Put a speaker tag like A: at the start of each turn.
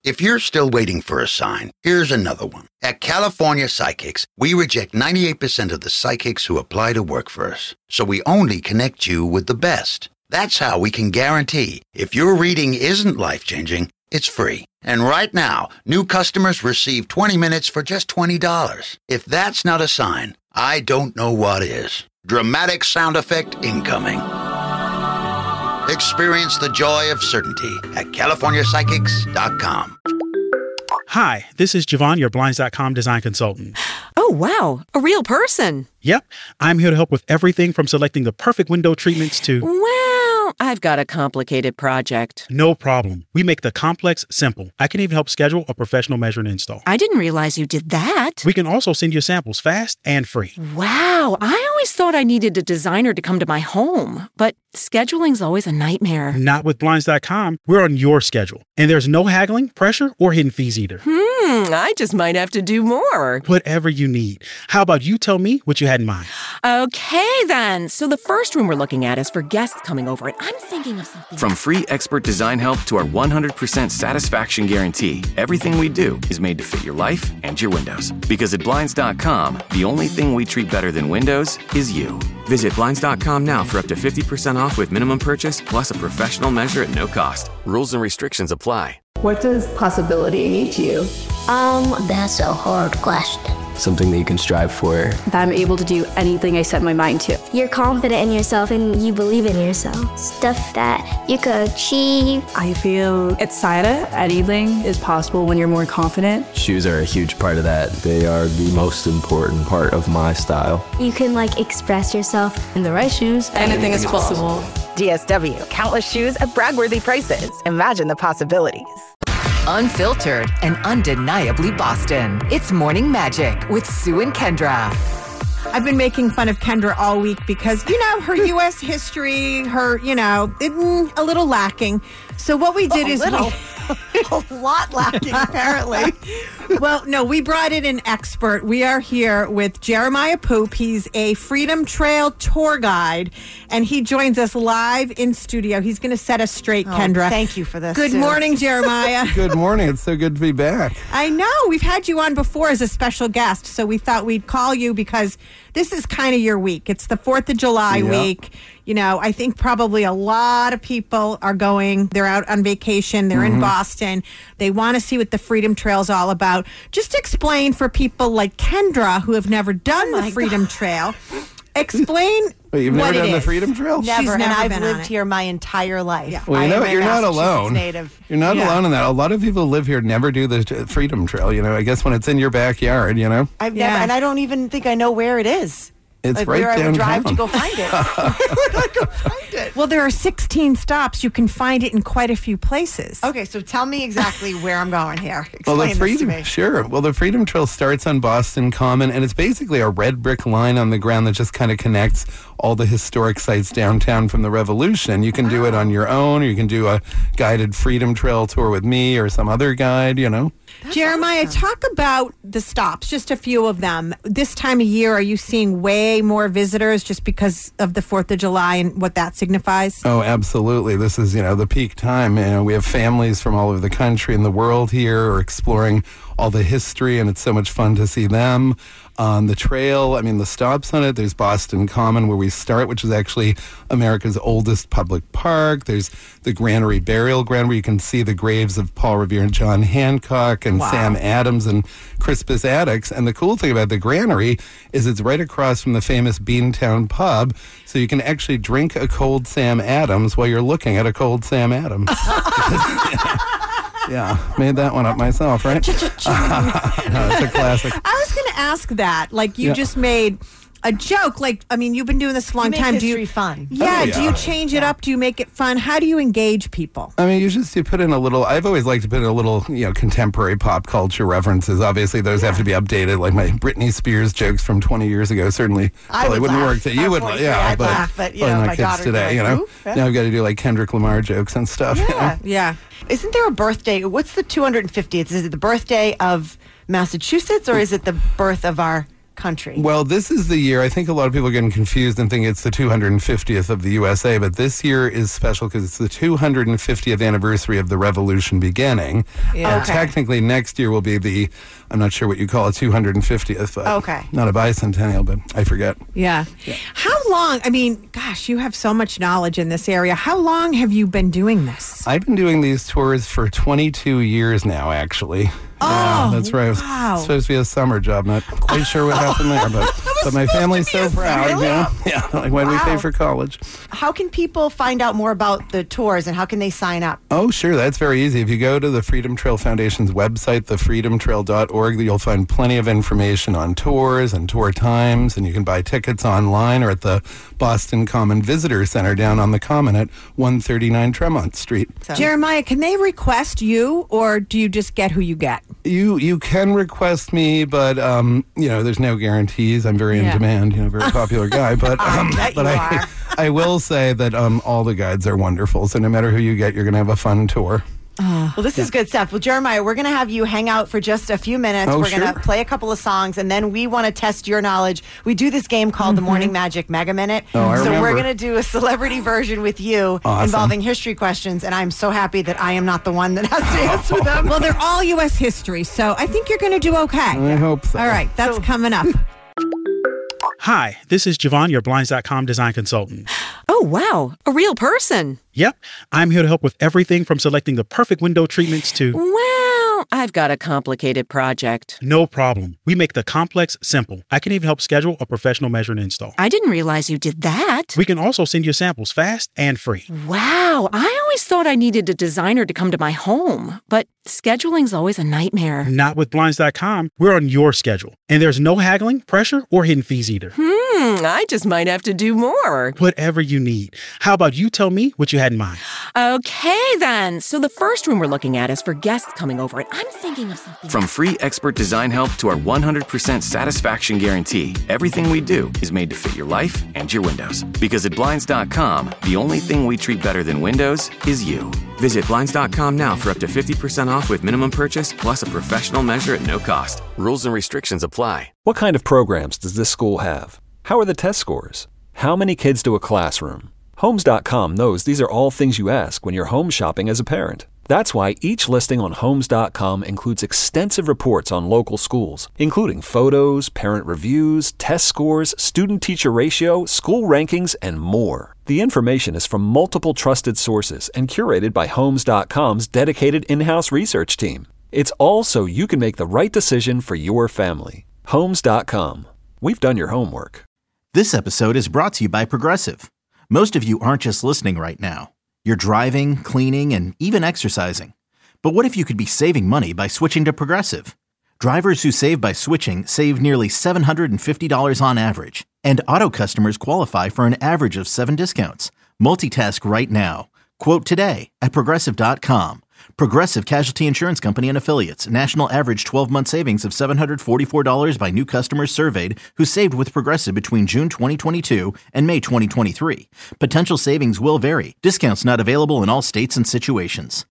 A: If you're still waiting for a sign, here's another one. At California Psychics, we reject 98% of the psychics who apply to work for us. So we only connect you with the best. That's how we can guarantee if your reading isn't life-changing, it's free. And right now, new customers receive 20 minutes for just $20. If that's not a sign, I don't know what is. Dramatic sound effect incoming. Experience the joy of certainty at CaliforniaPsychics.com.
B: Hi, this is Javon, your Blinds.com design consultant.
C: Oh, wow. A real person.
B: Yep. I'm here to help with everything from selecting the perfect window treatments to...
C: Well, I've got a complicated project.
B: No problem. We make the complex simple. I can even help schedule a professional measure and install.
C: I didn't realize you did that.
B: We can also send you samples fast and free.
C: Wow. I always thought I needed a designer to come to my home, but scheduling's always a nightmare.
B: Not with Blinds.com. We're on your schedule. And there's no haggling, pressure, or hidden fees either.
C: I just might have to do more.
B: Whatever you need. How about you tell me what you had in mind?
C: Okay, then. So the first room we're looking at is for guests coming over, and I'm thinking of something.
D: From free expert design help to our 100% satisfaction guarantee, everything we do is made to fit your life and your windows. Because at Blinds.com, the only thing we treat better than windows is you. Visit Blinds.com now for up to 50% off with minimum purchase plus a professional measure at no cost. Rules and restrictions apply.
E: What does possibility mean to you?
F: That's a hard question.
G: Something that you can strive for.
E: That I'm able to do anything I set my mind to.
F: You're confident in yourself and you believe in yourself. Stuff that you could achieve.
E: I feel excited. Anything is possible when you're more confident.
G: Shoes are a huge part of that. They are the most important part of my style.
F: You can express yourself.
E: In the right shoes, anything is possible.
H: DSW, countless shoes at brag-worthy prices. Imagine the possibilities.
I: Unfiltered and undeniably Boston. It's Morning Magic with Sue and Kendra.
J: I've been making fun of Kendra all week because, her U.S. history, her, a little lacking. So what we did is
H: a lot lacking, apparently.
J: Well, no, we brought in an expert. We are here with Jeremiah Poop. He's a Freedom Trail tour guide, and he joins us live in studio. He's going to set us straight, Kendra.
H: Thank you for this.
J: Good morning, Jeremiah.
K: Good morning. It's so good to be back.
J: I know. We've had you on before as a special guest, so we thought we'd call you because this is kind of your week. It's the 4th of July week. I think probably a lot of people are going. They're out on vacation. They're in Boston. They want to see what the Freedom Trail is all about. Just explain for people like Kendra who have never done the Freedom Trail. Explain
K: Wait, you've never done the Freedom Trail?
H: Never, and I've lived here my entire life.
K: Yeah. Well, you're not alone. You're not alone in that. A lot of people who live here never do the Freedom Trail. I guess when it's in your backyard,
H: I've never, and I don't even think I know where it is.
K: It's right
H: where
K: downtown.
H: I would drive to go find it. Where would I go find it?
J: Well, there are 16 stops. You can find it in quite a few places.
H: Okay, so tell me exactly where I'm going here.
K: Explain this to me. Sure. Well, the Freedom Trail starts on Boston Common, and it's basically a red brick line on the ground that just kind of connects all the historic sites downtown from the Revolution. You can do it on your own, or you can do a guided Freedom Trail tour with me or some other guide,
J: That's Jeremiah, awesome. Talk about the stops, just a few of them. This time of year, are you seeing way more visitors just because of the 4th of July and what that signifies?
K: Oh, absolutely. This is, the peak time. We have families from all over the country and the world here are exploring all the history, and it's so much fun to see them. On the trail, the stops on it, there's Boston Common where we start, which is actually America's oldest public park. There's the Granary Burial Ground where you can see the graves of Paul Revere and John Hancock and Sam Adams and Crispus Attucks. And the cool thing about the Granary is it's right across from the famous Beantown Pub, so you can actually drink a cold Sam Adams while you're looking at a cold Sam Adams. Yeah, made that one up myself, right? No, it's a classic.
J: I was going to ask that. You just made a joke. You've been doing this a long time.
H: Do you fun?
J: Yeah, do you change it up? Do you make it fun? How do you engage people?
K: You put in a little, I've always liked to put in a little, contemporary pop culture references. Obviously, those have to be updated. Like my Britney Spears jokes from 20 years ago certainly probably wouldn't work. That you would,
H: but
K: my kids today, Now I've got to do Kendrick Lamar jokes and stuff.
J: Yeah.
H: Isn't there a birthday? What's the 250th? Is it the birthday of Massachusetts or is it the birth of our
L: country?
K: Well, this is the year. I think a lot of people are getting confused and think it's the 250th of the USA, but this year is special because it's the 250th anniversary of the revolution beginning.
L: Yeah.
K: Technically, next year will be I'm not sure what you call it, 250th. But
L: okay.
K: Not a bicentennial, but I forget.
J: Yeah. How long, I mean, gosh, you have so much knowledge in this area. How long have you been doing this?
K: I've been doing these tours for 22 years now, actually. Yeah, that's right.
J: Wow.
K: It was supposed to be a summer job. Not quite sure what happened there, but my family's so proud.
L: really?
K: Yeah, like why do we pay for college?
L: How can people find out more about the tours and how can they sign up?
K: Oh, sure. That's very easy. If you go to the Freedom Trail Foundation's website, thefreedomtrail.org, you'll find plenty of information on tours and tour times, and you can buy tickets online or at the Boston Common Visitor Center down on the Common at 139 Tremont Street.
J: So. Jeremiah, can they request you, or do you just get who you get?
K: You can request me, but there's no guarantees. I'm very in demand, very popular guy. But I will say that all the guides are wonderful. So no matter who you get, you're going to have a fun tour.
L: Well, this is good stuff. Well, Jeremiah, we're going to have you hang out for just a few minutes. We're going to play a couple of songs, and then we want to test your knowledge. We do this game called the Morning Magic Mega Minute. So we're going to do a celebrity version with you involving history questions, and I'm so happy that I am not the one that has to answer them.
J: Well, they're all U.S. history, so I think you're going to do okay.
K: I hope so.
J: All right, that's coming up.
B: Hi, this is Javon, your Blinds.com design consultant.
C: Oh, wow. A real person.
B: Yep. I'm here to help with everything from selecting the perfect window treatments to...
C: Well, I've got a complicated project.
B: No problem. We make the complex simple. I can even help schedule a professional measure and install.
C: I didn't realize you did that.
B: We can also send you samples fast and free.
C: Wow. I always thought I needed a designer to come to my home, but scheduling's always a nightmare.
B: Not with Blinds.com. We're on your schedule. And there's no haggling, pressure, or hidden fees either.
C: I just might have to do more.
B: Whatever you need. How about you tell me what you had in mind?
C: Okay, then. So the first room we're looking at is for guests coming over, and I'm thinking of something.
D: From free expert design help to our 100% satisfaction guarantee, everything we do is made to fit your life and your windows. Because at Blinds.com, the only thing we treat better than windows is you. Visit Blinds.com now for up to 50% off with minimum purchase plus a professional measure at no cost. Rules and restrictions apply.
M: What kind of programs does this school have? How are the test scores? How many kids do a classroom? Homes.com knows these are all things you ask when you're home shopping as a parent. That's why each listing on Homes.com includes extensive reports on local schools, including photos, parent reviews, test scores, student-teacher ratio, school rankings, and more. The information is from multiple trusted sources and curated by Homes.com's dedicated in-house research team. It's all so you can make the right decision for your family. Homes.com. We've done your homework.
N: This episode is brought to you by Progressive. Most of you aren't just listening right now. You're driving, cleaning, and even exercising. But what if you could be saving money by switching to Progressive? Drivers who save by switching save nearly $750 on average. And auto customers qualify for an average of 7 discounts. Multitask right now. Quote today at Progressive.com. Progressive Casualty Insurance Company and Affiliates. National average 12-month savings of $744 by new customers surveyed who saved with Progressive between June 2022 and May 2023. Potential savings will vary. Discounts not available in all states and situations.